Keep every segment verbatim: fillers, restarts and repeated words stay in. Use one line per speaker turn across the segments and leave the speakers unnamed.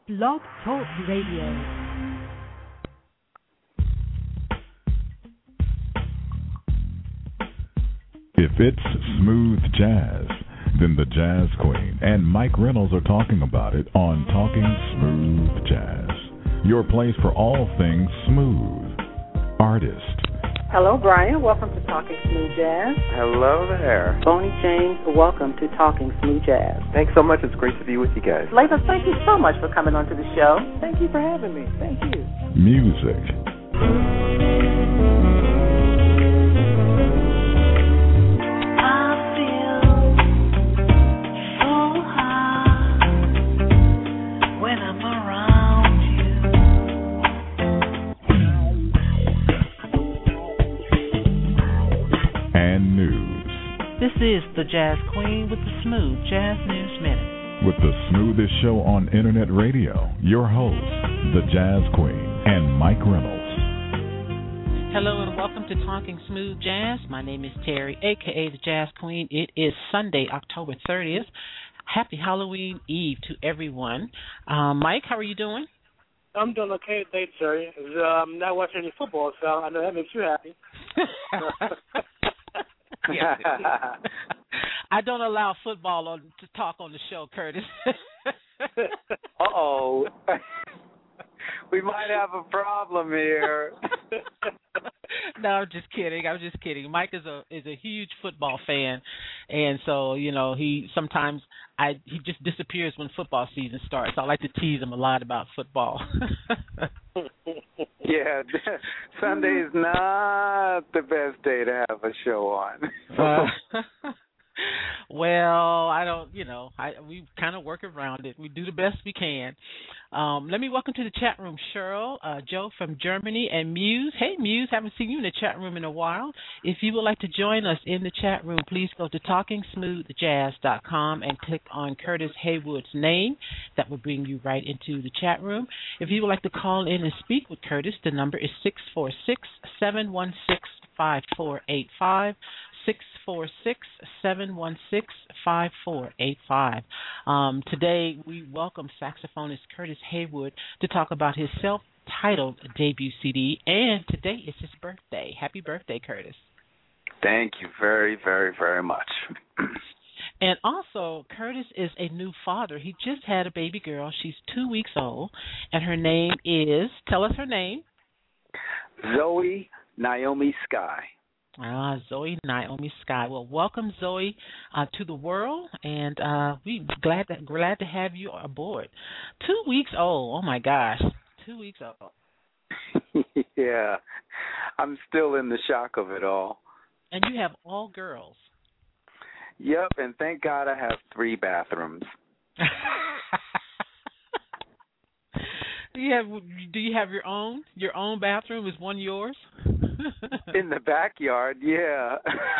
Blog Talk Radio.
If it's smooth jazz, then the Jazz Queen and Mike Reynolds are talking about it on Talking Smooth Jazz, your place for all things smooth. Artist.
Hello, Brian. Welcome to Talking Smooth Jazz.
Hello there.
Bonnie James, welcome to Talking Smooth Jazz.
Thanks so much. It's great to be with you guys.
Latham, thank you so much for coming onto the show. Thank you for having me. Thank you.
Music.
This is the Jazz Queen with the Smooth Jazz News Minute.
With the smoothest show on internet radio, your host, the Jazz Queen, and Mike Reynolds.
Hello and welcome to Talking Smooth Jazz. My name is Terry, a k a the Jazz Queen. It is Sunday, October thirtieth. Happy Halloween Eve to everyone. Um, Mike, how are you doing?
I'm doing okay, thanks, Terry. I'm um, not watching any football, so I know that makes you happy.
Yeah. I don't allow football on, to talk on the show, Curtis.
Uh-oh. We might have a problem here.
No, I'm just kidding. I'm just kidding. Mike is a is a huge football fan, and so you know he sometimes I he just disappears when football season starts. I like to tease him a lot about football.
Yeah, Sunday is not the best day to have a show on.
uh, well, I don't, you know, I we kind of work around it. We do the best we can. Um, let me welcome to the chat room Cheryl, uh, Joe from Germany, and Muse. Hey, Muse, haven't seen you in the chat room in a while. If you would like to join us in the chat room, please go to talking smooth jazz dot com and click on Curtis Haywood's name. That will bring you right into the chat room. If you would like to call in and speak with Curtis, the number is six four six, seven one six, five four eight five. six four six, seven one six, five four eight five. Um, today, we welcome saxophonist Curtis Haywood to talk about his self-titled debut C D, and today is his birthday. Happy birthday, Curtis.
Thank you very, very, very much.
And also, Curtis is a new father. He just had a baby girl. She's two weeks old, and her name is, tell us her name.
Zoe Naomi Sky.
Ah, Zoe Naomi Sky. Well, welcome, Zoe, uh, to the world, and uh, we're glad to, glad to have you aboard. Two weeks old. Oh, my gosh. Two weeks old.
Yeah. I'm still in the shock of it all.
And you have all girls.
Yep, and thank God I have three bathrooms.
Do you have do you have your own? Your own bathroom? Is one yours?
In the backyard, yeah.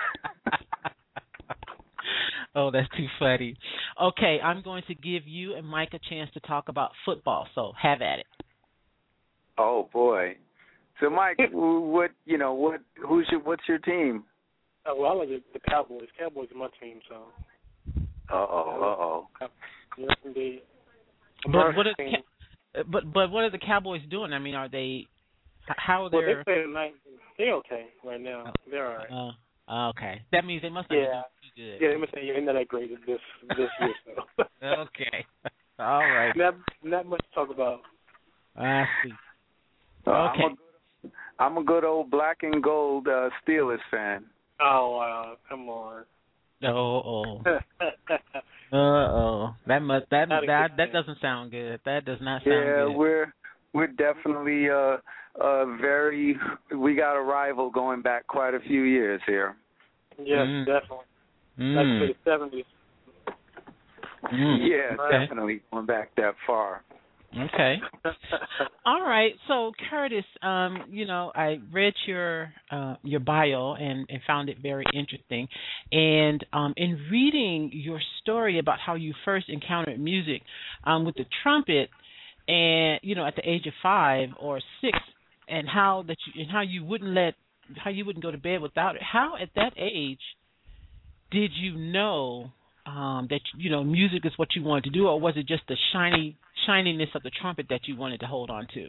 Oh, that's too funny. Okay, I'm going to give you and Mike a chance to talk about football, so have at it.
Oh boy. So Mike, what you know, what who's your what's your team?
Uh, well, I like the, the Cowboys. Cowboys are my team, so.
Uh oh, uh oh.
Yes, indeed.
But what are the, but but what are the Cowboys doing? I mean, are they? How are they?
Well, they play tonight. They're okay right now. They're all right.
Uh, okay, that means they must not
yeah.
be doing too good.
Yeah, they must say you're not that great this this year. So.
Okay, all right.
Not not much to talk about.
I see.
Uh,
Okay.
I'm a, good, I'm a good old black and gold uh, Steelers fan.
Oh wow! Come on.
Oh, oh. Uh oh. That must that that that doesn't sound good. That does not sound
yeah,
good.
Yeah, we're we're definitely uh uh very we got a rival going back quite a few years here.
Yes,
mm.
definitely.
Mm.
Like to the seventies.
Mm.
Yeah,
okay.
definitely going back that far.
Okay. All right. So Curtis, um, you know, I read your uh, your bio and, and found it very interesting. And um, in reading your story about how you first encountered music um, with the trumpet, and you know, at the age of five or six, and how that you and how you wouldn't let how you wouldn't go to bed without it. How at that age did you know um, that you know music is what you wanted to do, or was it just the shiny shininess of the trumpet that you wanted to hold on to?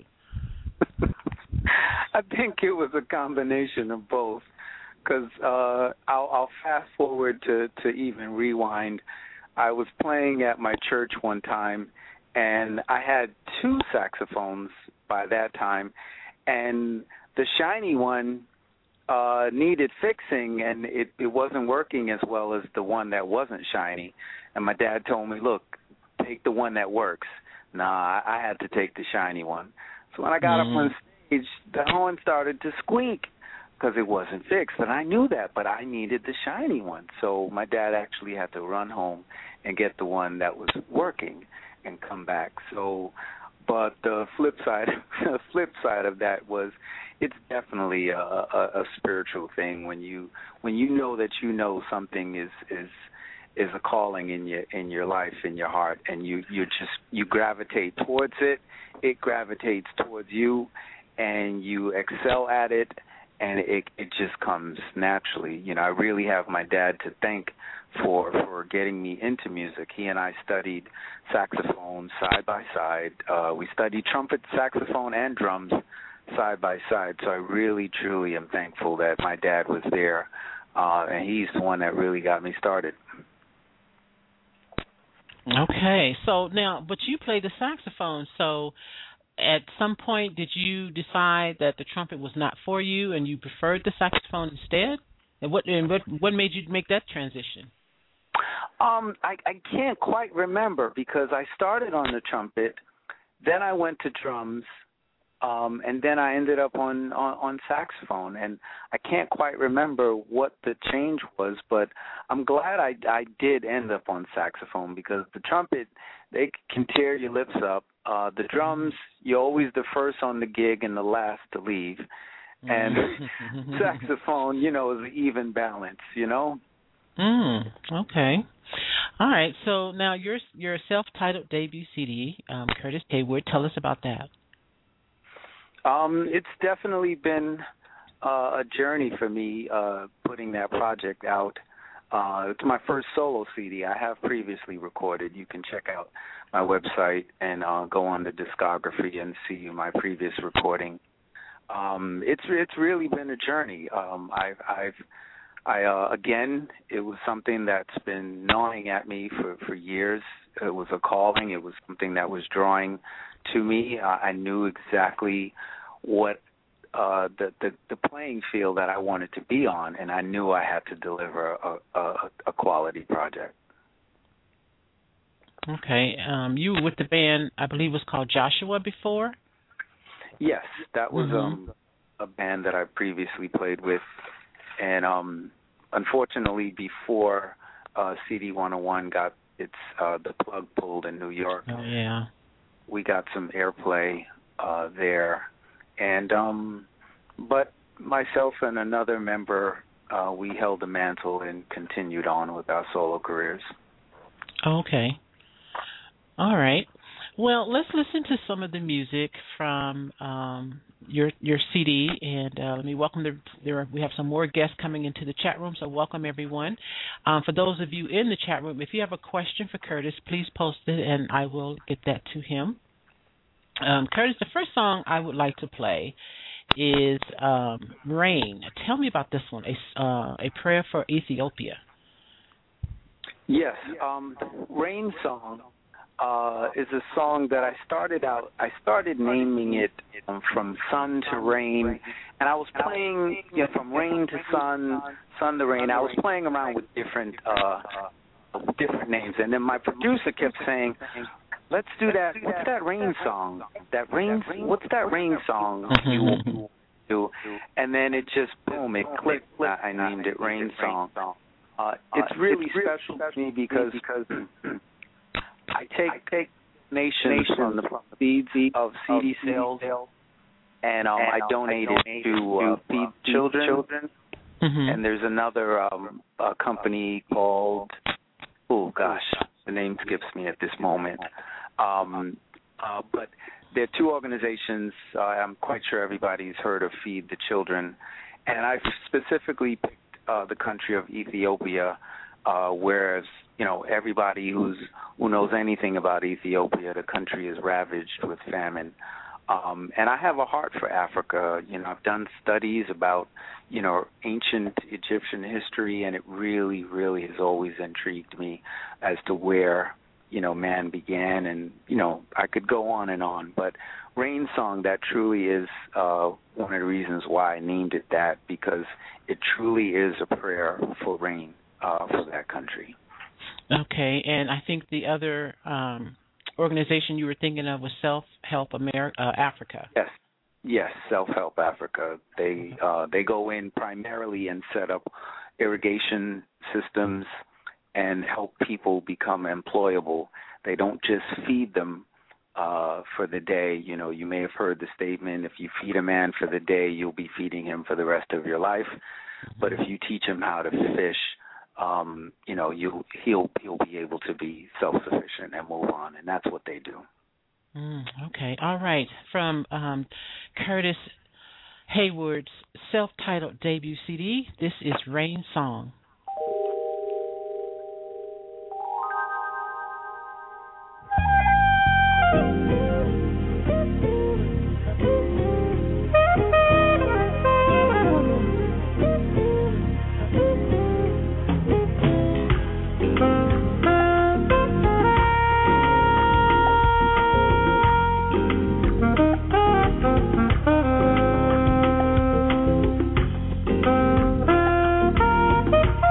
I think it was a combination of both. Because uh, I'll, I'll fast forward to, to even rewind. I was playing at my church one time, and I had two saxophones by that time, and the shiny one uh, needed fixing, and it, it wasn't working as well as the one that wasn't shiny. And my dad told me, look, take the one that works. Nah, I had to take the shiny one. So when I got mm. up on stage, the horn started to squeak because it wasn't fixed, and I knew that, but I needed the shiny one. So my dad actually had to run home and get the one that was working and come back. So, but the flip side, the flip side of that was, it's definitely a, a, a spiritual thing when you when you know that you know something is is is a calling in your in your life, in your heart, and you you just you gravitate towards it. It gravitates towards you, and you excel at it. And it it just comes naturally. You know, I really have my dad to thank for for getting me into music. He and I studied saxophone side by side. Uh, we studied trumpet, saxophone, and drums side by side. So I really, truly am thankful that my dad was there, uh, and he's the one that really got me started.
Okay, so now, but you play the saxophone, so at some point, did you decide that the trumpet was not for you, and you preferred the saxophone instead? And what and what what made you make that transition?
Um, I, I can't quite remember because I started on the trumpet, then I went to drums, um, and then I ended up on, on, on saxophone. And I can't quite remember what the change was, but I'm glad I I did end up on saxophone because the trumpet, they can tear your lips up. Uh, the drums, you're always the first on the gig and the last to leave. And saxophone, you know, is an even balance, you know?
Mm, okay. All right. So now your your self-titled debut C D, um, Curtis Hayward. Tell us about that.
Um, it's definitely been uh, a journey for me uh, putting that project out. Uh, it's my first solo C D. I have previously recorded. You can check out my website and uh, go on the discography and see my previous recording. Um, it's it's really been a journey. Um, I've I've I uh, again, it was something that's been gnawing at me for, for years. It was a calling. It was something that was drawing to me. Uh, I knew exactly what uh, the, the the playing field that I wanted to be on, and I knew I had to deliver a, a, a quality project.
Okay. Um, you were with the band, I believe it was called Joshua before?
Yes, that was
mm-hmm.
um, a band that I previously played with. And um, unfortunately, before uh, C D one oh one got its uh, the plug pulled in New York,
oh, yeah.
we got some airplay uh, there. And um, but myself and another member, uh, we held the mantle and continued on with our solo careers.
Okay. All right. Well, let's listen to some of the music from um, your your C D, and uh, let me welcome the. There are, we have some more guests coming into the chat room, so welcome everyone. Um, for those of you in the chat room, if you have a question for Curtis, please post it, and I will get that to him. Um, Curtis, the first song I would like to play is um, "Rain." Tell me about this one, a uh, a prayer for Ethiopia.
Yes, um, the Rain song. Uh, is a song that I started out, I started naming it um, from sun to rain, and I was playing, you know, from rain to sun, sun to rain. I was playing around with different uh, different names, and then my producer kept saying, let's do that, what's that rain song? That rain, what's that rain song you do? And then it just, boom, it clicked. I named it Rain Song. Uh, it's really special to me because I take, take nations from the seeds of C D sales, and um, I donate it to uh, Feed Children.
Mm-hmm.
And there's another um, a company called, oh gosh, the name skips me at this moment. Um, uh, but there are two organizations. Uh, I'm quite sure everybody's heard of Feed the Children, and I specifically picked uh, the country of Ethiopia, uh, where you know, everybody who's who knows anything about Ethiopia, the country is ravaged with famine. Um, and I have a heart for Africa. You know, I've done studies about, you know, ancient Egyptian history, and it really, really has always intrigued me as to where, you know, man began. And, you know, I could go on and on. But Rain Song, that truly is uh, one of the reasons why I named it that, because it truly is a prayer for rain uh, for that country.
Okay, and I think the other um, organization you were thinking of was Self-Help America, uh, Africa.
Yes, yes, Self-Help Africa. They uh, they go in primarily and set up irrigation systems and help people become employable. They don't just feed them uh, for the day. You know, you may have heard the statement, if you feed a man for the day, you'll be feeding him for the rest of your life. But if you teach him how to fish, Um, you know, you he'll he'll be able to be self-sufficient and move on, and that's what they do.
Mm, okay, all right. From um, Curtis Hayward's self-titled debut C D, this is Rain Song.
Thank you.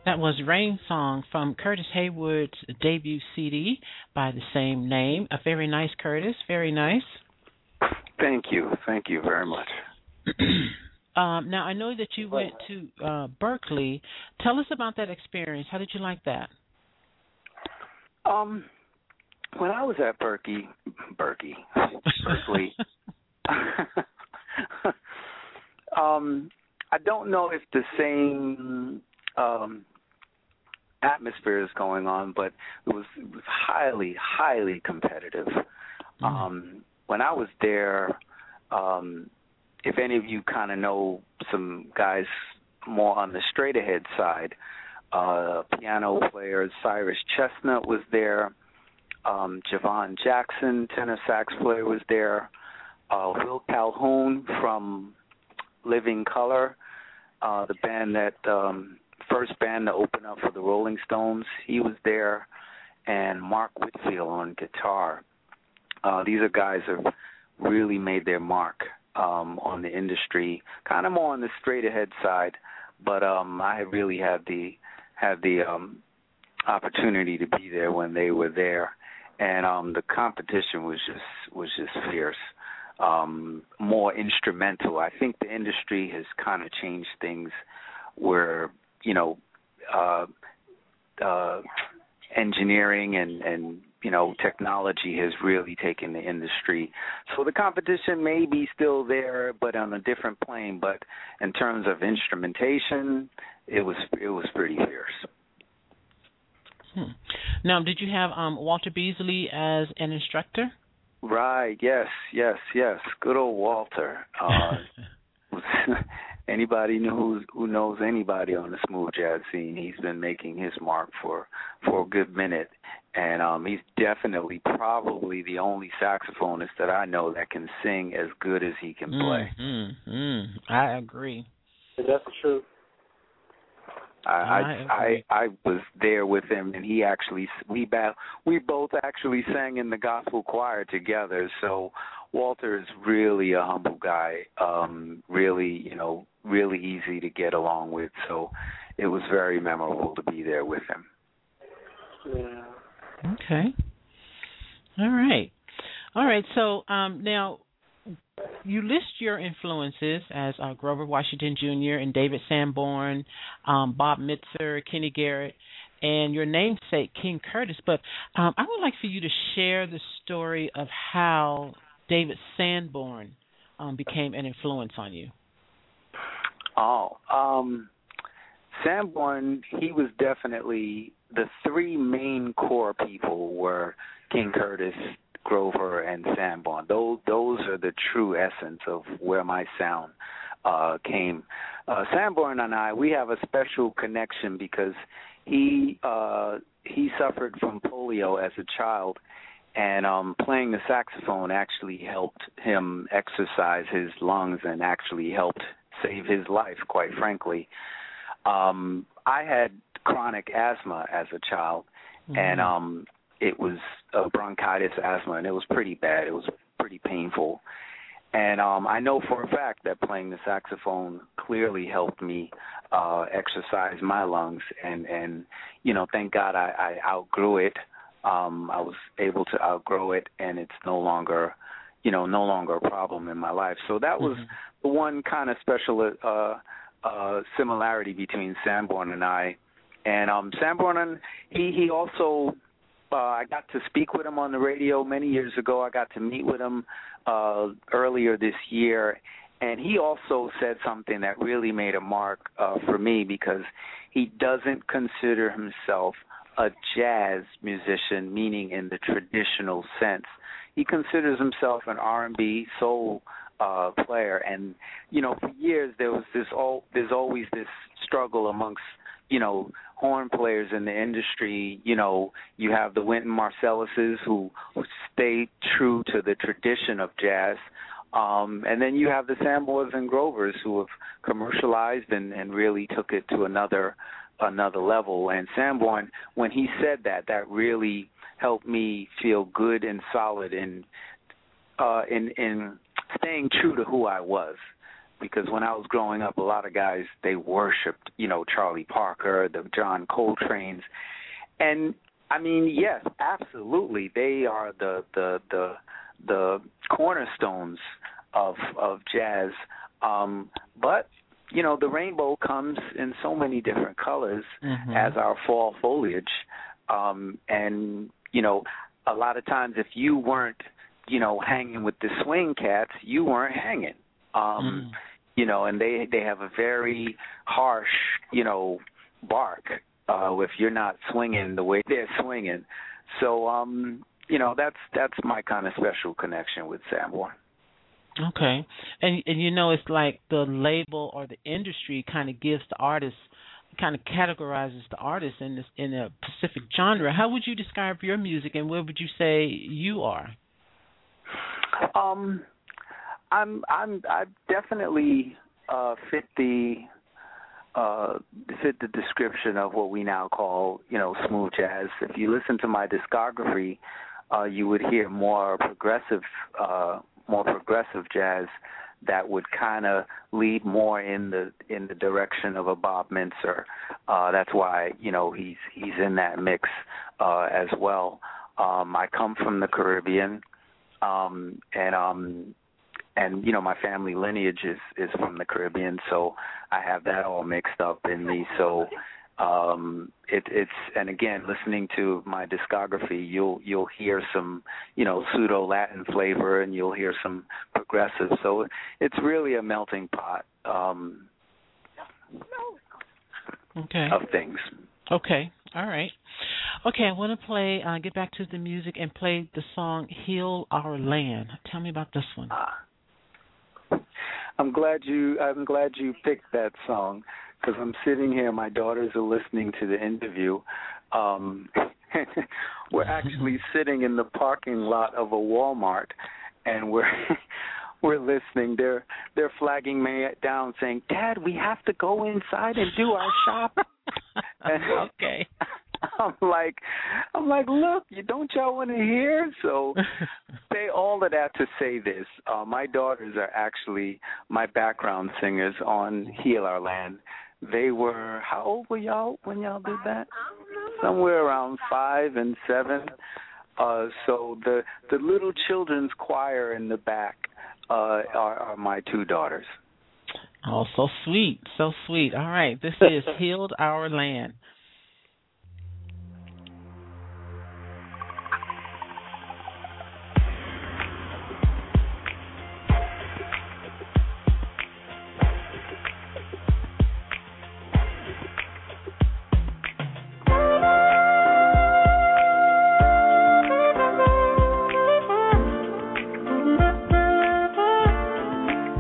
That was Rain Song from Curtis Haywood's debut C D by the same name. A very nice, Curtis. Very nice.
Thank you. Thank you very much.
um, now, I know that you went to uh, Berkeley. Tell us about that experience. How did you like that?
Um, when I was at Berkeley, Berkeley, Berkeley, um, I don't know if the same um, atmosphere is going on, but it was, it was highly, highly competitive. Mm-hmm. Um, when I was there, um, if any of you kind of know some guys more on the straight ahead side, uh, piano player Cyrus Chestnut was there. Um, Javon Jackson, tenor sax player, was there. Uh, Will Calhoun from Living Color, uh, the band that um, first band to open up for the Rolling Stones, he was there, and Mark Whitfield on guitar. Uh, these are guys that have really made their mark um, on the industry, kind of more on the straight ahead side, but um, I really had the had the um, opportunity to be there when they were there, and um, the competition was just was just fierce. Um, more instrumental. I think the industry has kind of changed things where, you know, uh, uh, engineering and, and, you know, technology has really taken the industry. So the competition may be still there, but on a different plane. But in terms of instrumentation, it was it was pretty fierce.
Hmm. Now, did you have um, Walter Beasley as an instructor?
Right, yes, yes, yes. Good old Walter. Uh, anybody who who knows anybody on the smooth jazz scene, he's been making his mark for, for a good minute. And um, he's definitely probably the only saxophonist that I know that can sing as good as he can play.
Mm, mm, mm. I agree.
That's true.
I, I I I was there with him, and he actually we ba- we both actually sang in the gospel choir together. So Walter is really a humble guy, um, really you know really easy to get along with. So it was very memorable to be there with him.
Yeah.
Okay. All right. All right. So um, now, you list your influences as uh, Grover Washington Junior and David Sanborn, um, Bob Mitzer, Kenny Garrett, and your namesake, King Curtis. But um, I would like for you to share the story of how David Sanborn um, became an influence on you.
Oh, um, Sanborn, he was definitely, the three main core people were King Curtis, Grover, and Sanborn. Those those are the true essence of where my sound uh, came. Uh, Sanborn and I, we have a special connection because he uh, he suffered from polio as a child, and um, playing the saxophone actually helped him exercise his lungs and actually helped save his life, quite frankly. Um, I had chronic asthma as a child, mm-hmm. and um, it was a bronchitis asthma, and it was pretty bad. It was pretty painful. And um, I know for a fact that playing the saxophone clearly helped me uh, exercise my lungs. And, and, you know, thank God I, I outgrew it. Um, I was able to outgrow it, and it's no longer, you know, no longer a problem in my life. So that was mm-hmm. the one kind of special uh, uh, similarity between Sanborn and I. And um, Sanborn, and he, he also... Uh, I got to speak with him on the radio many years ago. I got to meet with him uh, earlier this year, and he also said something that really made a mark uh, for me because he doesn't consider himself a jazz musician, meaning in the traditional sense. He considers himself an R and B soul uh, player, and you know, for years there was this all there's always this struggle amongst you know, horn players in the industry. You know, you have the Wynton Marsalises who, who stay true to the tradition of jazz. Um, and then you have the Sanborns and Grovers who have commercialized and, and really took it to another another level. And Sanborn, when he said that, that really helped me feel good and solid in uh, in, in staying true to who I was. because when I was growing up, a lot of guys, they worshipped, you know, Charlie Parker, the John Coltrane's. And, I mean, yes, absolutely, they are the the the, the cornerstones of of jazz. Um, but, you know, the rainbow comes in so many different colors mm-hmm. as our fall foliage. Um, and, you know, a lot of times if you weren't, you know, hanging with the swing cats, you weren't hanging. Um, mm. You know, and they, they have a very harsh, you know, bark uh, if you're not swinging the way they're swinging. So, um, you know, that's that's my kind of special connection with Sanborn.
Okay. And, and you know, it's like the label or the industry kind of gives the artist, kind of categorizes the artist in this in a specific genre. How would you describe your music, and where would you say you are?
Um, I'm I'm I definitely uh, fit the uh, fit the description of what we now call, you know, smooth jazz. If you listen to my discography, uh, you would hear more progressive uh, more progressive jazz that would kind of lead more in the in the direction of a Bob Mintzer. Uh, that's why, you know, he's he's in that mix uh, as well. Um, I come from the Caribbean. Um, and um, and you know, my family lineage is, is from the Caribbean, so I have that all mixed up in me. So um, it, it's and again, listening to my discography, you'll you'll hear some, you know, pseudo Latin flavor, and you'll hear some progressive. So it's really a melting pot um,
okay.
of things.
Okay, all right. Okay, I want to play, uh, get back to the music and play the song Heal Our Land. Tell me about this one.
Uh, I'm glad you I'm glad you picked that song, because I'm sitting here, my daughters are listening to the interview. Um, we're actually sitting in the parking lot of a Walmart, and we're we're listening. They're they're flagging me down, saying, "Dad, we have to go inside and do our shop." And
okay.
I'm like, I'm like, look, you don't y'all want to hear? So say all of that to say this. Uh, my daughters are actually my background singers on Heal Our Land. They were, how old were y'all when y'all did that? Somewhere around five and seven. Uh, so the the little children's choir in the back uh, are, are my two daughters.
Oh, so sweet, so sweet. All right, this is Healed Our Land.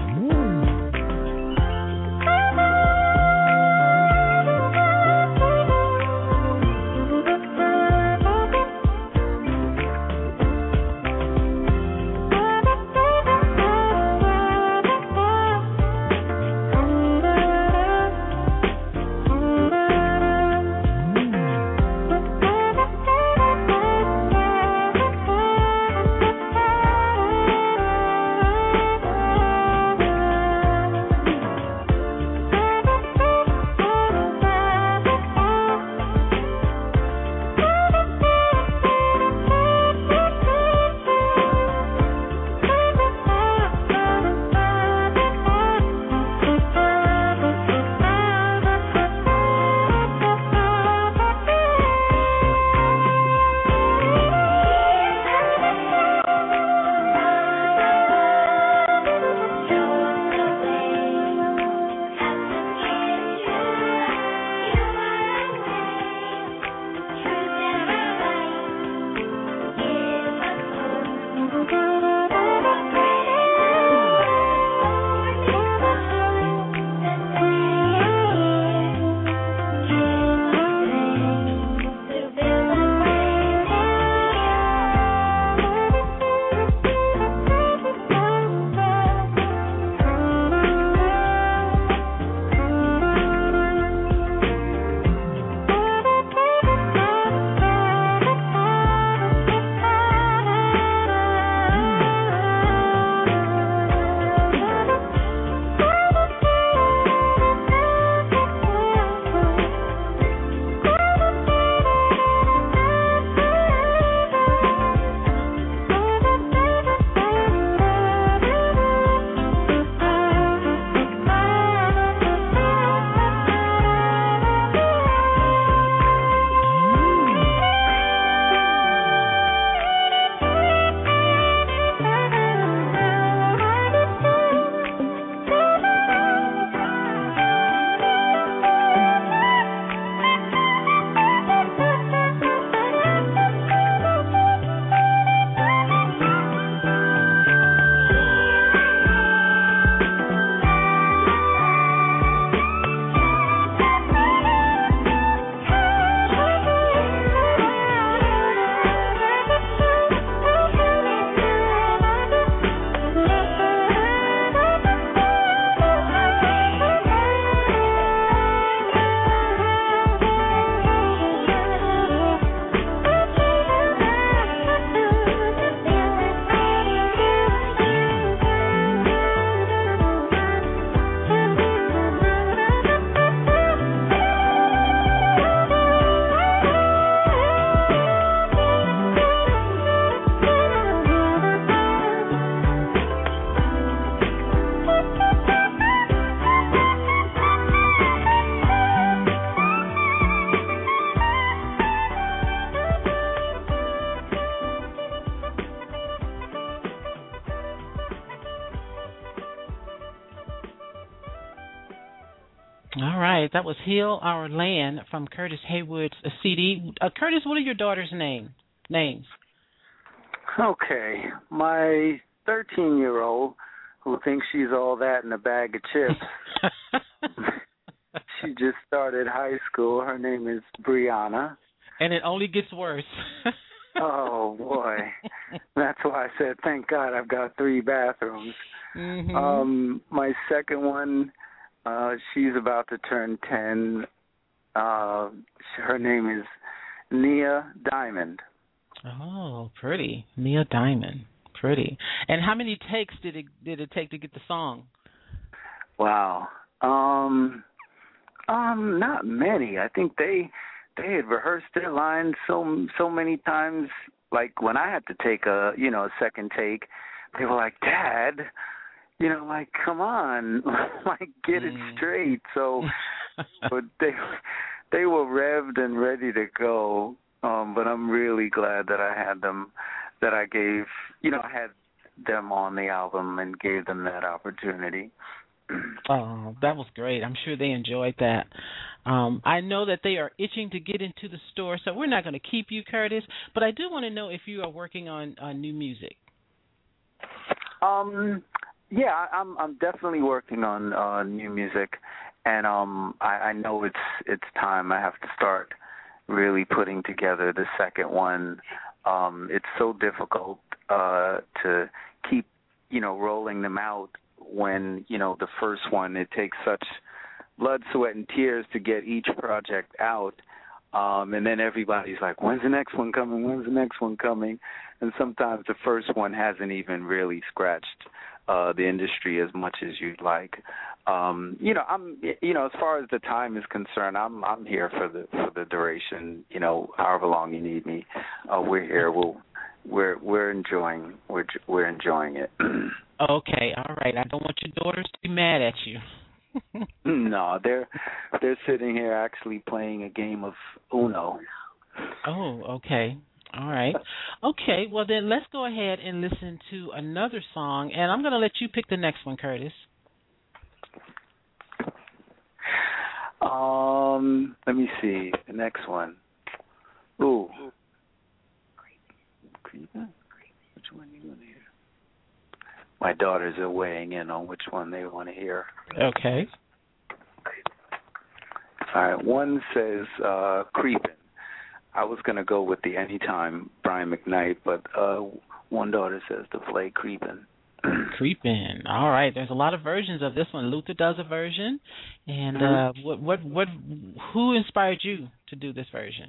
Thank you.
right, that was Heal Our Land from Curtis Haywood's C D. Uh, Curtis, what are your daughter's name names?
Okay, my thirteen-year-old, who thinks she's all that in a bag of chips, she just started high school. Her name is Brianna.
And it only gets worse.
Oh, boy. That's why I said, thank God I've got three bathrooms.
Mm-hmm.
Um, my second one, uh, she's about to turn ten. Uh, her name is Nia Diamond.
Oh, pretty. Nia Diamond. Pretty. And how many takes did it did it take to get the song?
Wow. Um, um, not many. I think they they had rehearsed their lines so so many times. Like when I had to take a you know a second take, they were like, "Dad, you know, like come on, like get it straight." So, but they they were revved and ready to go. Um, but I'm really glad that I had them, that I gave, you know, I had them on the album and gave them that opportunity.
Oh, that was great. I'm sure they enjoyed that. Um, I know that they are itching to get into the store, so we're not going to keep you, Curtis, but I do want to know if you are working on uh, new music.
Um, yeah, I'm I'm definitely working on uh, new music, and um, I, I know it's it's time. I have to start really putting together the second one. Um, it's so difficult uh, to keep, you know, rolling them out when, you know, the first one, it takes such blood, sweat, and tears to get each project out. Um, and then everybody's like, when's the next one coming? When's the next one coming? And sometimes the first one hasn't even really scratched uh, the industry as much as you'd like. Um, you know, I'm, you know, as far as the time is concerned, I'm, I'm here for the for the duration. You know, however long you need me, uh, we're here. We'll, we're we're enjoying we're we're enjoying it.
Okay, all right. I don't want your daughters to be mad at you.
No, they're they're sitting here actually playing a game of Uno.
Oh, okay. All right. Okay, well then let's go ahead and listen to another song, and I'm going to let you pick the next one, Curtis.
Um, let me see. The next one. Ooh. Creeping? Which one do you want to hear? My daughters are weighing in on which one they want to hear.
Okay.
All right. One says uh, Creeping. I was going to go with the Anytime Brian McKnight, but uh, one daughter says to play Creeping.
Creeping. All right. There's a lot of versions of this one. Luther does a version, and uh, what, what, what, who inspired you to do this version?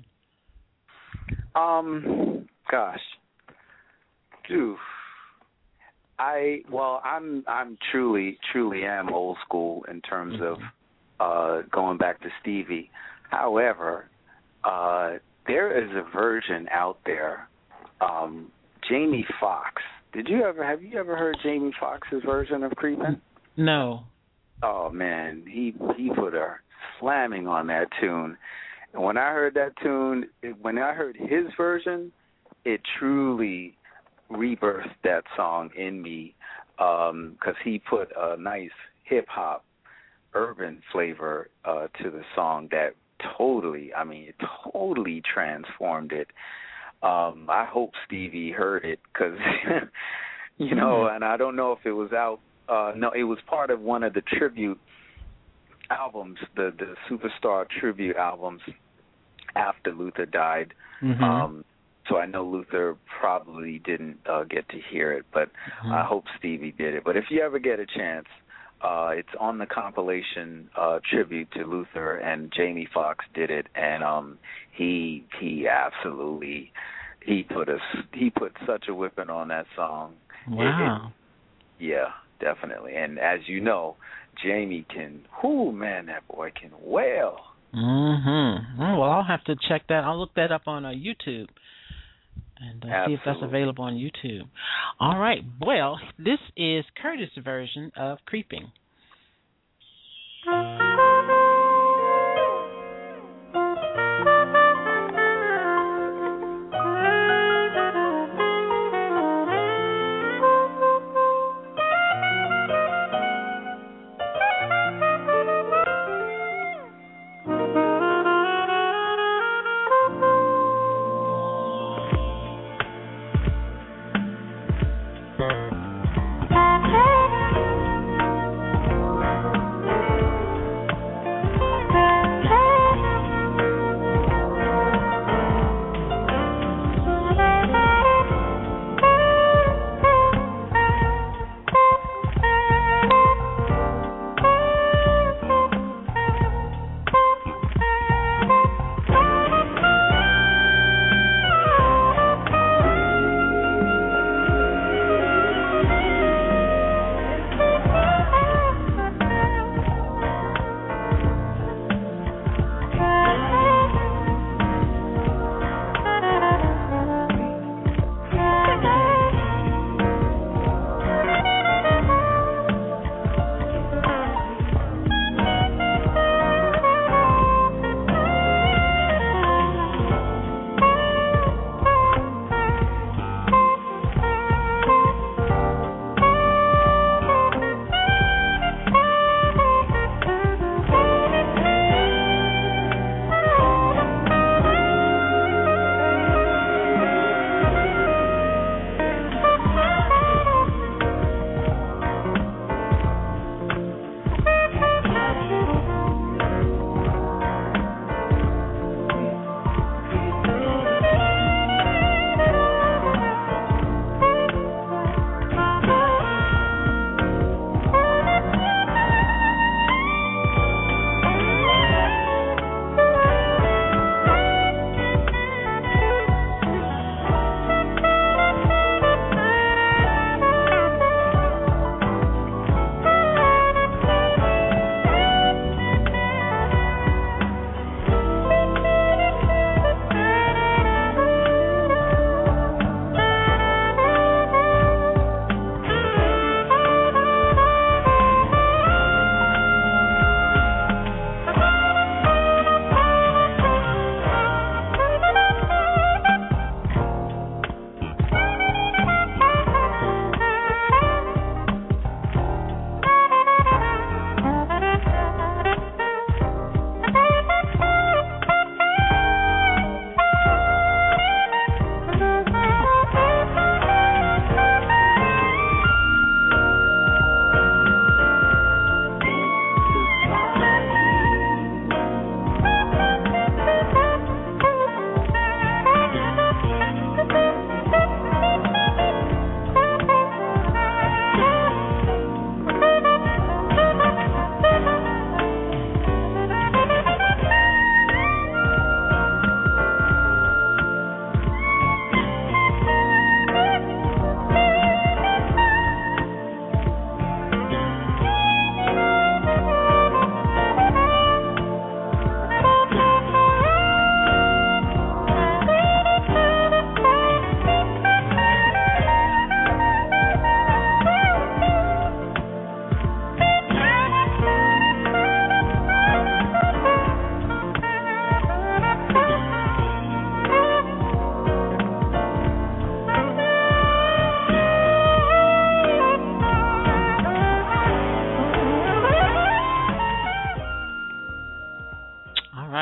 Um, gosh, dude, I well, I'm I'm truly truly am old school in terms mm-hmm. of uh, going back to Stevie. However, uh, there is a version out there, um, Jamie Foxx. Did you ever have you ever heard Jamie Foxx's version of Creepin'?
No.
Oh man, he he put a slamming on that tune. And when I heard that tune, it, when I heard his version, it truly rebirthed that song in me because um, he put a nice hip hop urban flavor uh, to the song that totally, I mean, it totally transformed it. Um, I hope Stevie heard it because, you know, mm-hmm. and I don't know if it was out. Uh, no, it was part of one of the tribute albums, the, the Superstar tribute albums after Luther died. Mm-hmm. Um, so I know Luther probably didn't uh, get to hear it, but mm-hmm. I hope Stevie did it. But if you ever get a chance, uh, it's on the compilation uh, tribute to Luther, and Jamie Foxx did it, and um, he he absolutely he put us he put such a whipping on that song.
Wow.
It, it, yeah, definitely. And as you know, Jamie can, whoo man, that boy can wail.
Mm-hmm. Oh, well, I'll have to check that. I'll look that up on uh, YouTube and uh, see if that's available on YouTube. All right. Well, this is Curtis' version of Creeping.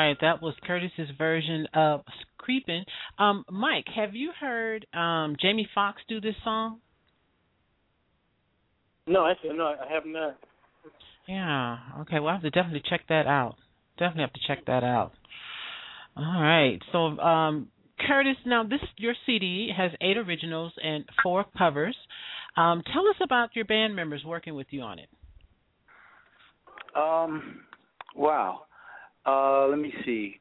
right, that was Curtis's version of "Creepin'." Um, Mike, have you heard um, Jamie Foxx do this song?
No, actually, no, I have not.
Yeah. Okay. Well, I have to definitely check that out. Definitely have to check that out. All right. So, um, Curtis, now this your C D has eight originals and four covers. Um, tell us about your band members working with you on it.
Um. Wow. Uh. Let me see.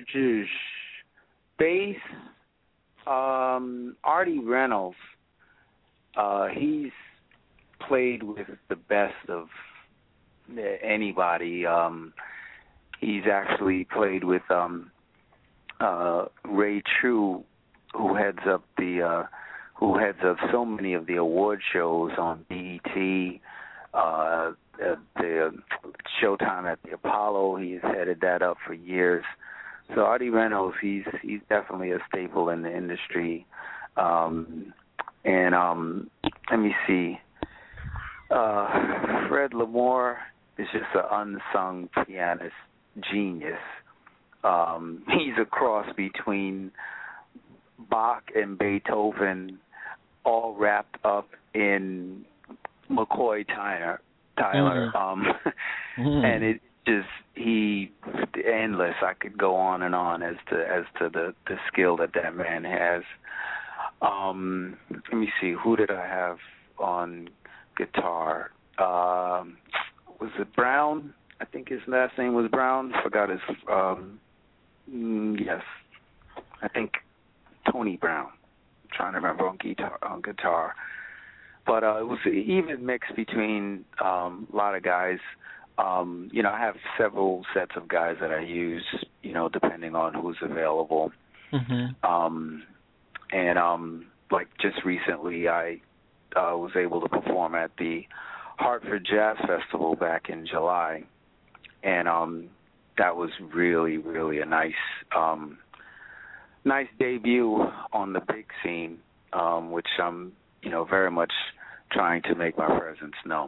Bass. Um. Artie Reynolds. Uh. He's played with the best of anybody. Um. He's actually played with um. Uh, Ray True, who heads up the uh, who heads up so many of the award shows on B E T, uh, the Showtime at the Apollo. He's headed that up for years. So Artie Reynolds, he's he's definitely a staple in the industry. Um, and um, let me see, uh, Fred Lamore is just an unsung pianist genius. Um, he's a cross between Bach and Beethoven, all wrapped up in McCoy Tyner, Tyler. Mm-hmm. Um, mm-hmm. And it just he endless. I could go on and on as to as to the, the skill that that man has. Um, let me see, who did I have on guitar? Um, was it Brown? I think his last name was Brown. Forgot his. Um, Mm, yes, I think Tony Brown. I'm trying to remember on guitar. On guitar, but uh, it was an even mix between um, a lot of guys. Um, you know, I have several sets of guys that I use. You know, depending on who's available. Mm-hmm. Um, and um, like just recently, I uh, was able to perform at the Hartford Jazz Festival back in July, and um. That was really, really a nice, um, nice debut on the big scene, um, which I'm, you know, very much trying to make my presence known.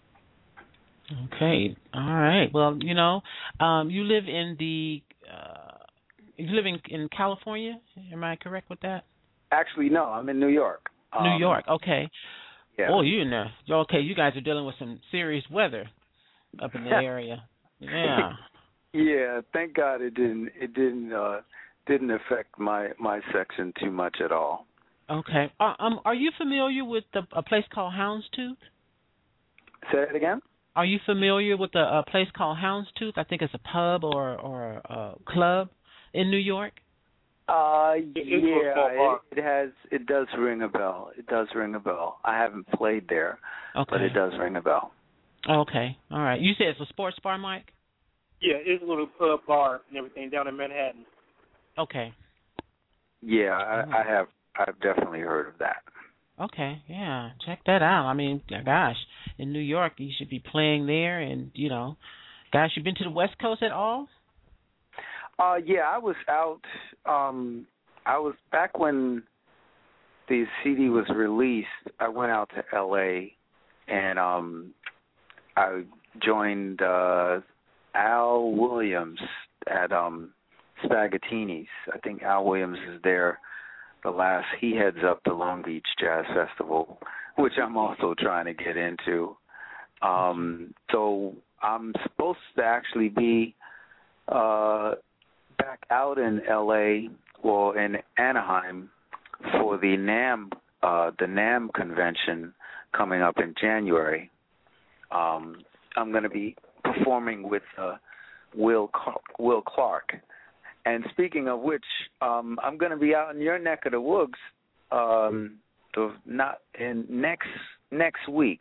Okay, all right. Well, you know, um, you live in the, uh, you live in, in California. Am I correct with that?
Actually, no. I'm in New York.
New
um,
York. Okay.
Yeah.
Oh, you in there? Okay, you guys are dealing with some serious weather up in the area. Yeah.
Yeah, thank God it didn't. It didn't. Uh, didn't affect my, my section too much at all.
Okay. Uh, um, are you familiar with the, a place called Houndstooth?
Say that again.
Are you familiar with a, a place called Houndstooth? I think it's a pub or or a club in New York.
Uh, yeah, it, it has. It does ring a bell. It does ring a bell. I haven't played there,
okay.
but it does ring a bell.
Okay. All right. You said it's a sports bar, Mike?
Yeah, it's a little pub bar and everything down in Manhattan.
Okay.
Yeah, I, I have. I've definitely heard of that.
Okay, yeah, check that out. I mean, gosh, in New York, you should be playing there, and you know, gosh, you been to the West Coast at all?
Uh, yeah, I was out. Um, I was back when the C D was released. I went out to L A and um, I joined uh, Al Williams at um, Spaghettini's. I think Al Williams is there. The last he heads up the Long Beach Jazz Festival, which I'm also trying to get into. Um, so I'm supposed to actually be uh, back out in L A or in Anaheim for the NAMM uh, the NAMM convention coming up in January. Um, I'm going to be performing with uh, Will Will Clark. And speaking of which, um, I'm going to be out in your neck of the woods, um, the, not in next next week.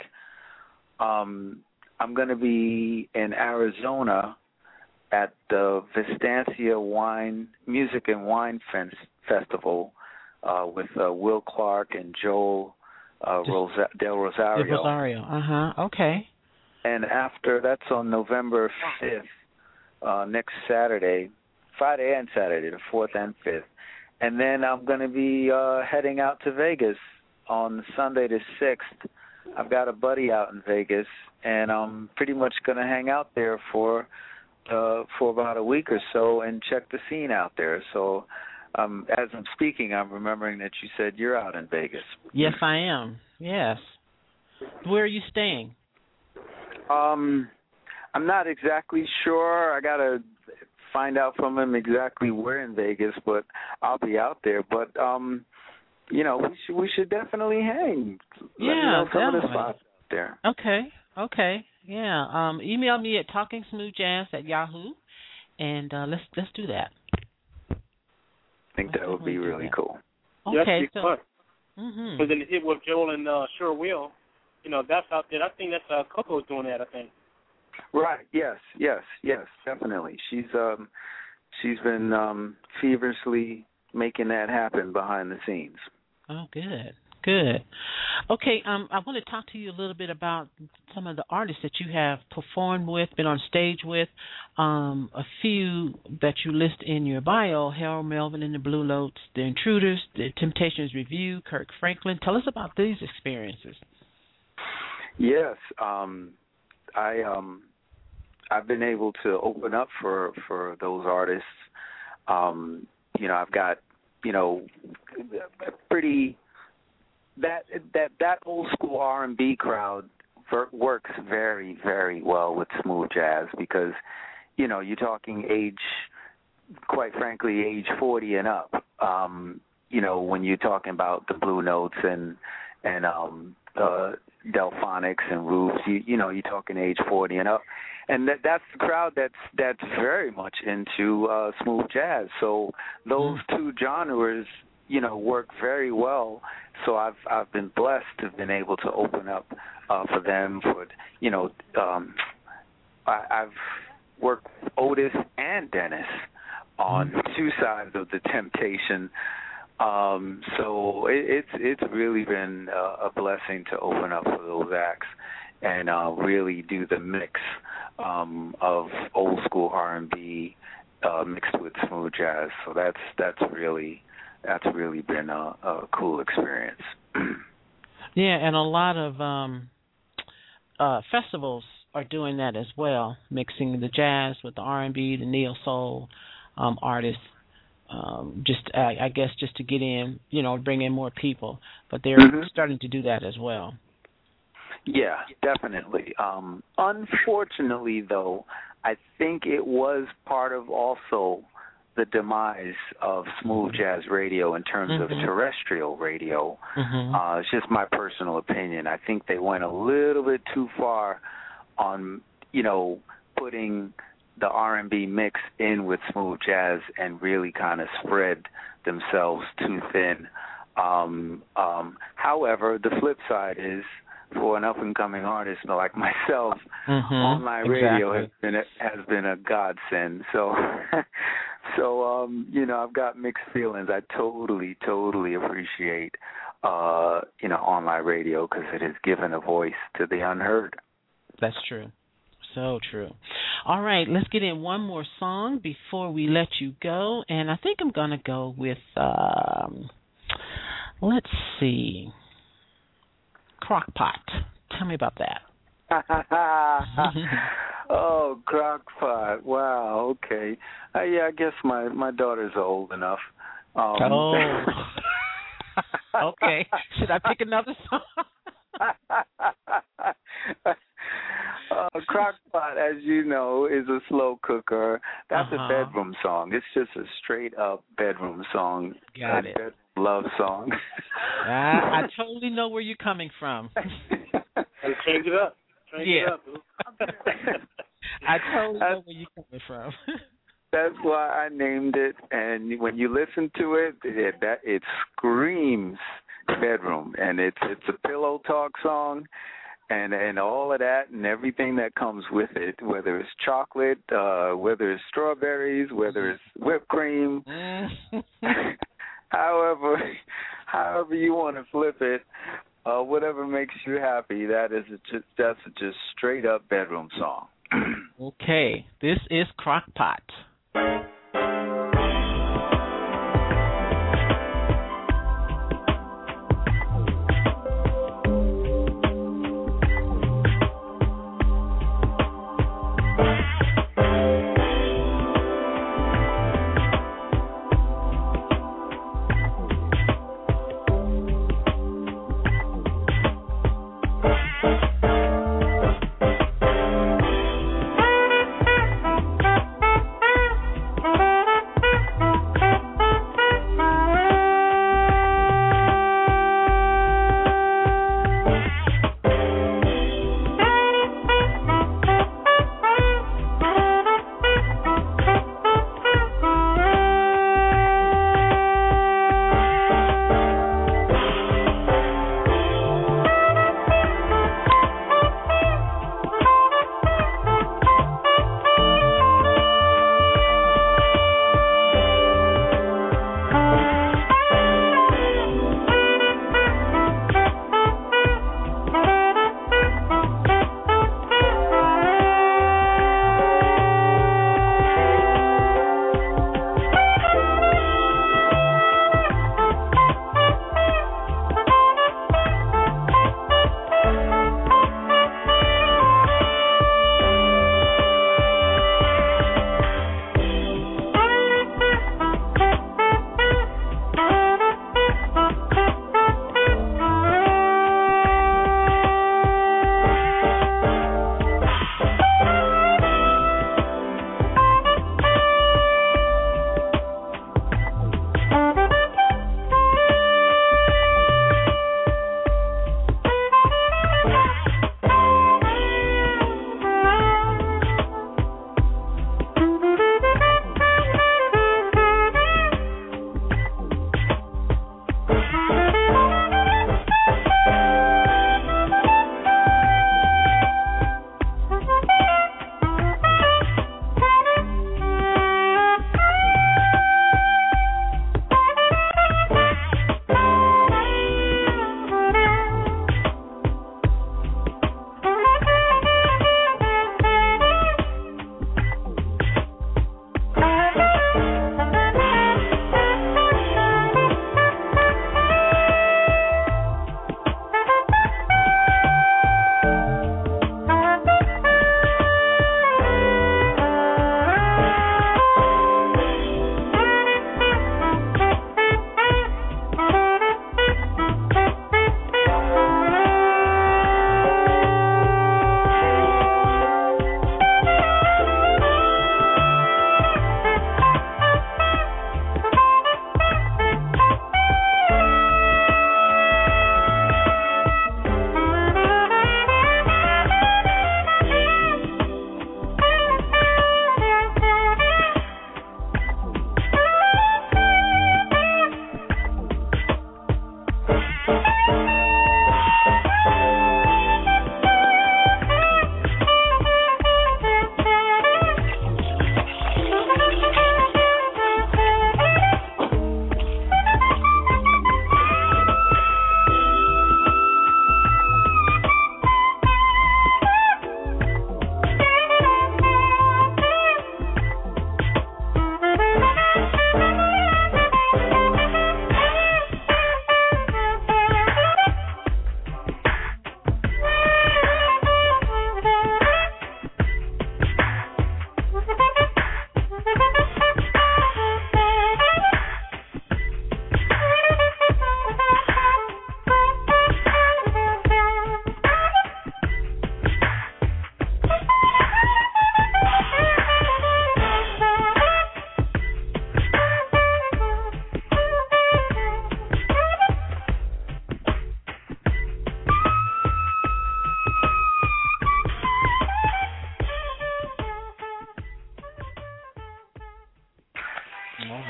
Um, I'm going to be in Arizona at the Vistancia Wine Music and Wine Fest, Festival uh, with uh, Will Clark and Joel uh, Rosa, Del Rosario.
Del Rosario. Uh huh. Okay.
And after that's on November fifth, uh, next Saturday. Friday and Saturday, the fourth and fifth. And then I'm going to be uh, heading out to Vegas on Sunday the sixth. I've got a buddy out in Vegas, and I'm pretty much going to hang out there for uh, for about a week or so and check the scene out there. So um, as I'm speaking, I'm remembering that you said you're out in Vegas.
Yes, I am. Yes. Where are you staying?
Um, I'm not exactly sure. I got to find out from him exactly where in Vegas, but I'll be out there. But, um, you know, we should, we should definitely hang. Let
yeah,
me know some
definitely.
of the spots out there.
Okay, okay. Yeah, um, email me at talkingsmoothjazz at yahoo, and uh, let's let's do that.
I think that would be really cool.
Okay,
yes,
so
fun.
Mm-hmm.
Because then the hit with Joel and uh, Sure Will, you know, that's out there. I think that's uh, Coco's doing that. I think.
Right. Yes. Yes. Yes. Definitely. She's um, she's been um, feverishly making that happen behind the scenes.
Oh, good. Good. Okay, um, I want to talk to you a little bit about some of the artists that you have performed with, been on stage with. Um, a few that you list in your bio: Harold Melvin and the Blue Notes, The Intruders, The Temptations Review, Kirk Franklin. Tell us about these experiences.
Yes, um, I um, I've been able to open up for for those artists. Um, you know, I've got you know a pretty. That that that old school R and B crowd ver- works very very well with smooth jazz because, you know, you're talking age, quite frankly, age forty and up. Um, you know, when you're talking about the Blue Notes and and um, uh, Delphonics and Roots, you you know, you're talking age forty and up, and that that's the crowd that's that's very much into uh, smooth jazz. So those two genres, you know, work very well. So I've I've been blessed to have been able to open up uh, for them. For you know, um, I, I've worked with Otis and Dennis on two sides of the Temptation. Um, so it, it's it's really been a, a blessing to open up for those acts and uh, really do the mix um, of old school R and B uh, mixed with smooth jazz. So that's that's really. That's really been a, a cool experience.
Yeah, and a lot of um, uh, festivals are doing that as well, mixing the jazz with the R and B, the neo soul um, artists. Um, just, I, I guess, just to get in, you know, bring in more people. But they're mm-hmm. starting to do that as well.
Yeah, definitely. Um, unfortunately, though, I think it was part of also the demise of smooth jazz radio in terms mm-hmm. of terrestrial radio. Mm-hmm. Uh, it's just my personal opinion. I think they went a little bit too far on, you know, putting the R and B mix in with smooth jazz and really kind of spread themselves too thin. Um, um, however, the flip side is, for an up-and-coming artist like myself, mm-hmm. online radio exactly. has been a, has been a godsend. So, so um, you know, I've got mixed feelings. I totally, totally appreciate, uh, you know, online radio because it has given a voice to the unheard.
That's true. So true. All right, let's get in one more song before we let you go, and I think I'm going to go with, um, let's see. Crockpot. Tell me about that.
Oh, Crockpot. Wow, okay. Uh, yeah, I guess my, my daughters are old enough. Um,
oh. Okay. Should I pick another song?
uh, Crockpot, as you know, is a slow cooker. That's uh-huh. a bedroom song. It's just a straight-up bedroom song.
Got it.
Bedroom love song.
I, I totally know where you're coming from.
Hey, change it up. Change
yeah.
it up.
I totally know where you're coming from.
That's why I named it. And when you listen to it, it that it screams bedroom, and it's it's a pillow talk song, and and all of that and everything that comes with it, whether it's chocolate, uh, whether it's strawberries, whether it's whipped cream. However, however you want to flip it, uh, whatever makes you happy, that is a just that's a just straight up bedroom song.
Okay, this is Crockpot.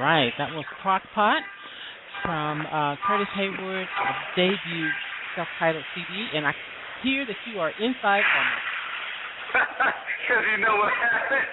right. That was Crockpot from uh, Curtis Haywood's debut self-titled C D, and I hear that you are inside on it.
Because you know what happened?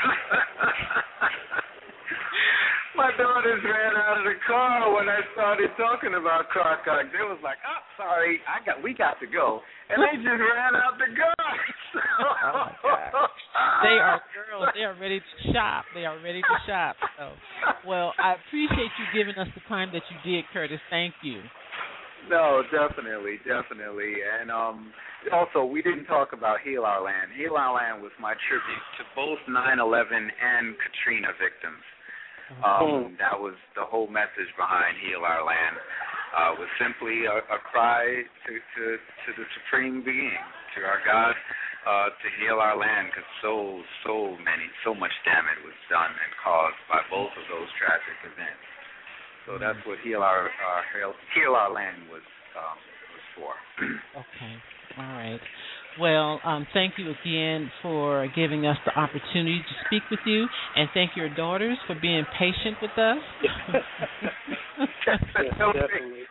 My daughters ran out of the car when I started talking about Crockpot. They was like, "Oh, sorry, I got, we got to go," and they just ran out the car.
Oh my gosh. They are girls. They are ready to shop. They are ready to shop. So, well, I appreciate you giving us the time that you did, Curtis. Thank you.
No, definitely, definitely. And um, also, we didn't talk about Heal Our Land. Heal Our Land was my tribute to both nine eleven and Katrina victims. Um, that was the whole message behind Heal Our Land. Uh, was simply a, a cry to, to, to the Supreme Being, to our God, uh, to heal our land, because so, so many, so much damage was done and caused by both of those tragic events. So that's what Heal Our uh, Heal, Heal Our Land was um, was for.
Okay, all right. Well, um, thank you again for giving us the opportunity to speak with you, and thank your daughters for being patient with us.
Yes, definitely.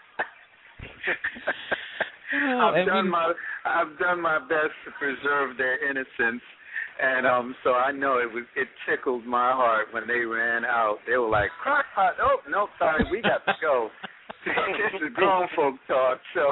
Oh,
I've done
we,
my I've done my best to preserve their innocence, and um, so I know it was it tickled my heart when they ran out. They were like, "Crockpot, oh no, sorry, we got to go." This is grown folk talk. So.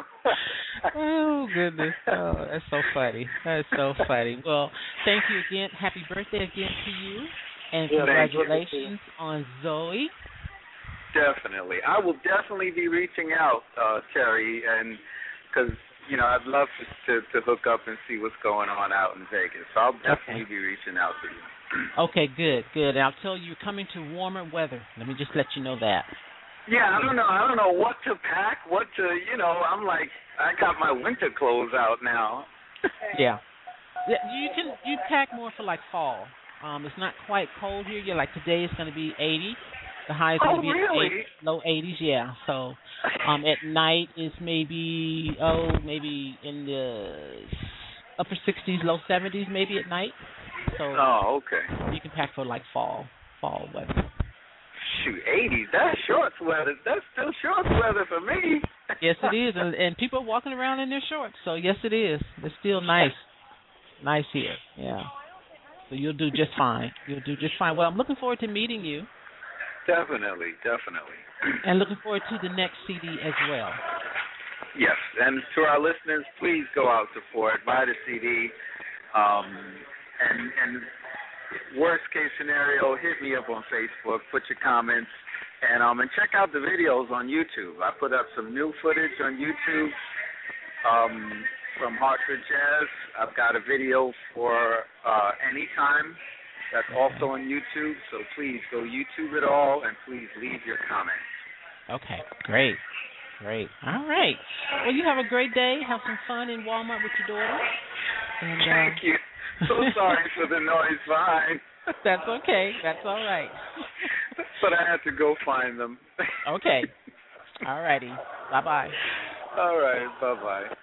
Oh goodness! Oh, that's so funny. That's so funny. Well, thank you again. Happy birthday again to you, and
Yeah,
congratulations on Zoe.
Definitely, I will definitely be reaching out, uh, Terry, and because you know I'd love to, to to hook up and see what's going on out in Vegas. So I'll definitely
Okay.
be reaching out to you.
Okay, good, good. And I'll tell you, you're coming to warmer weather. Let me just let you know that.
Yeah, I don't know. I don't know what to pack, what to, you know. I'm like, I got my winter clothes out now.
Yeah. Yeah, you can you pack more for like fall. Um, it's not quite cold here. Yeah, like today it's going to be eighty. The high is going to
Oh,
be
really?
eighty, low eighties. Yeah. So, um, at night it's maybe oh maybe in the upper sixties, low seventies maybe at night. So
Oh, okay.
you can pack for like fall fall weather.
Shoot, eighties. That's shorts weather. That's still shorts weather for me.
Yes, it is, and, and people are walking around in their shorts. So yes, it is. It's still nice, nice here. Yeah. So you'll do just fine. You'll do just fine. Well, I'm looking forward to meeting you,
Definitely, definitely.
and looking forward to the next C D as well.
Yes, and to our listeners, please go out, support, buy the C D, um, and and worst case scenario, hit me up on Facebook, put your comments, and um and check out the videos on YouTube. I put up some new footage on YouTube um, from Hartford Jazz. I've got a video for uh, Anytime that's also on YouTube. So please go YouTube it all, and please leave your comments.
Okay, great, great. All right. Well, you have a great day. Have some fun in Walmart with your daughter. And, uh,
Thank you. So sorry for the noise behind.
That's okay. That's all right.
But I had to go find them.
Okay. All righty. Bye-bye.
All right. Bye-bye.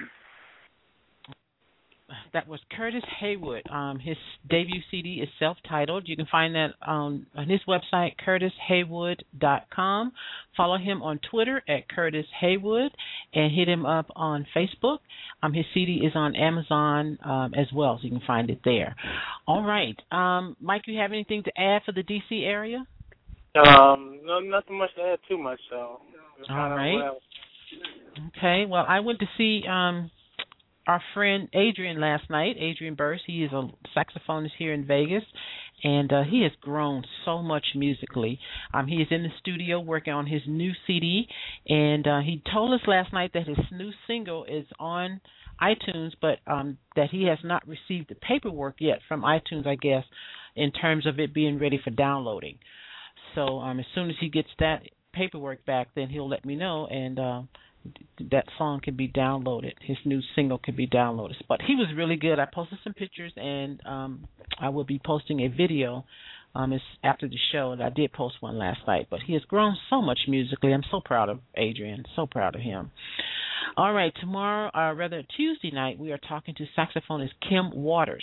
That was Curtis Haywood. Um, his debut C D is self-titled. You can find that um, on his website, curtis haywood dot com. Follow him on Twitter at Curtis Haywood, and hit him up on Facebook. Um, his C D is on Amazon um, as well, so you can find it there. All right. Um, Mike, you have anything to add for the D C area?
Um, no, nothing much to add too much, so.
All right. Okay. Well, I went to see um, our friend Adrian last night, Adrian Burse. He is a saxophonist here in Vegas, and uh, he has grown so much musically. Um, he is in the studio working on his new C D, and uh, he told us last night that his new single is on iTunes, but um, that he has not received the paperwork yet from iTunes, I guess, in terms of it being ready for downloading. So um, as soon as he gets that paperwork back, then he'll let me know, and uh, that song can be downloaded. His new single can be downloaded. But he was really good. I posted some pictures, and um, I will be posting a video um, it's after the show. And I did post one last night. But he has grown so much musically. I'm so proud of Adrian. So proud of him. All right, tomorrow, or rather Tuesday night, we are talking to saxophonist Kim Waters.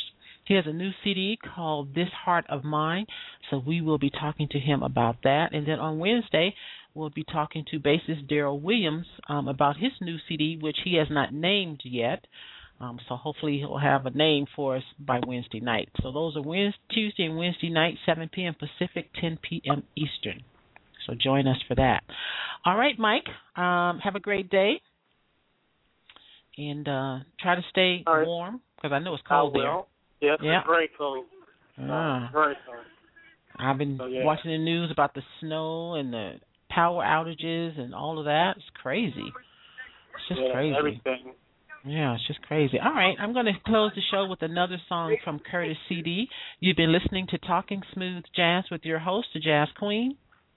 He has a new C D called This Heart of Mine, so we will be talking to him about that. And then on Wednesday, we'll be talking to bassist Daryl Williams um, about his new C D, which he has not named yet. Um, so hopefully he'll have a name for us by Wednesday night. So those are Wednesday, Tuesday and Wednesday night, seven p.m. Pacific, ten p.m. Eastern. So join us for that. All right, Mike, um, have a great day. And uh, try to stay
right.
warm, because I know it's cold
I
there.
will. Yes,
Yeah.
it's very cold.
Ah.
Uh, very cold.
I've been
so, yeah.
watching the news about the snow and the power outages and all of that. It's crazy. It's just
yeah,
crazy.
Everything.
Yeah, it's just crazy. All right, I'm going to close the show with another song from Curtis C D. You've been listening to Talking Smooth Jazz with your host, the Jazz Queen.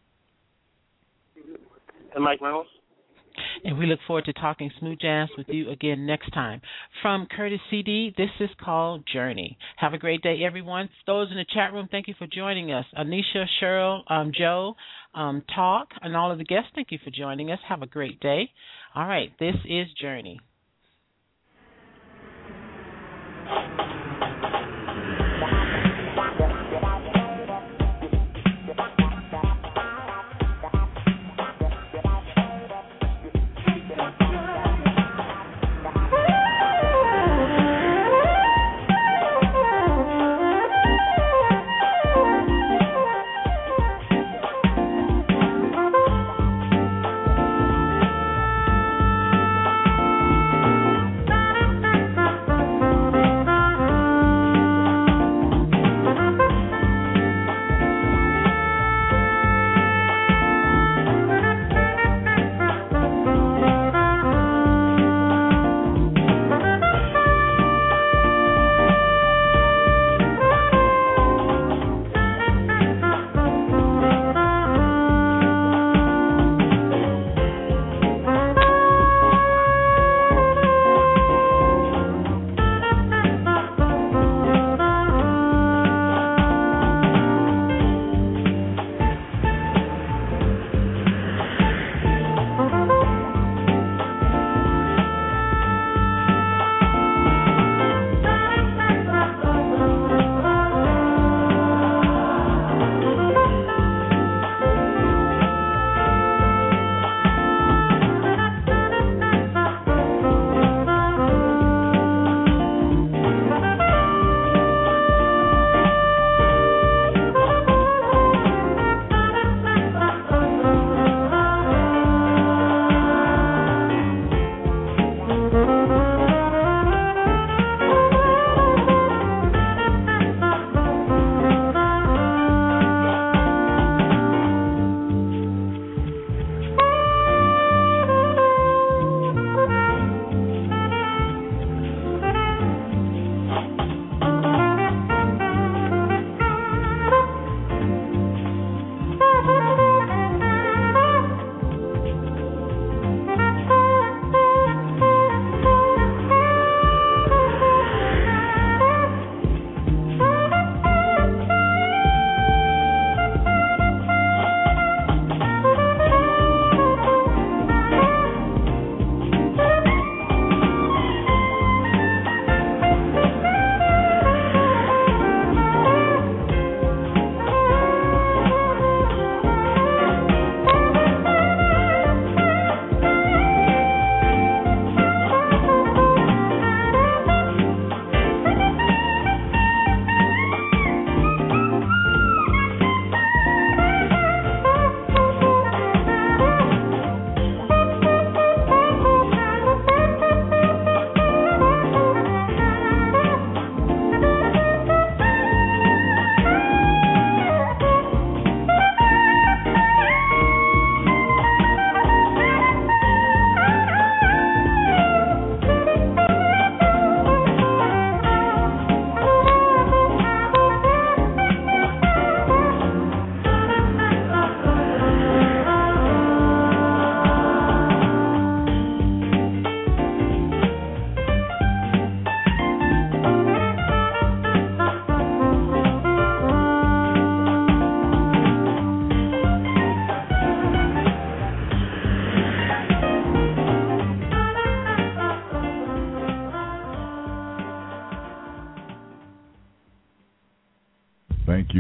And Mike Reynolds.
And we look forward to talking smooth jazz with you again next time. From Curtis C D, this is called Journey. Have a great day, everyone. Those in the chat room, thank you for joining us. Anisha, Cheryl, um, Joe, um, Talk, and all of the guests, thank you for joining us. Have a great day. All right, this is Journey.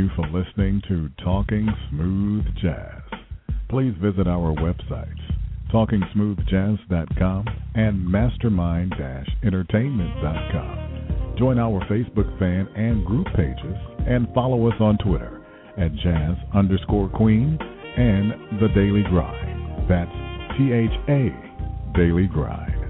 you for listening to Talking Smooth Jazz. Please visit our websites, talking smooth jazz dot com and mastermind dash entertainment dot com. Join our Facebook fan and group pages and follow us on Twitter at jazz underscore queen and The Daily Grind. That's T H A Daily Grind.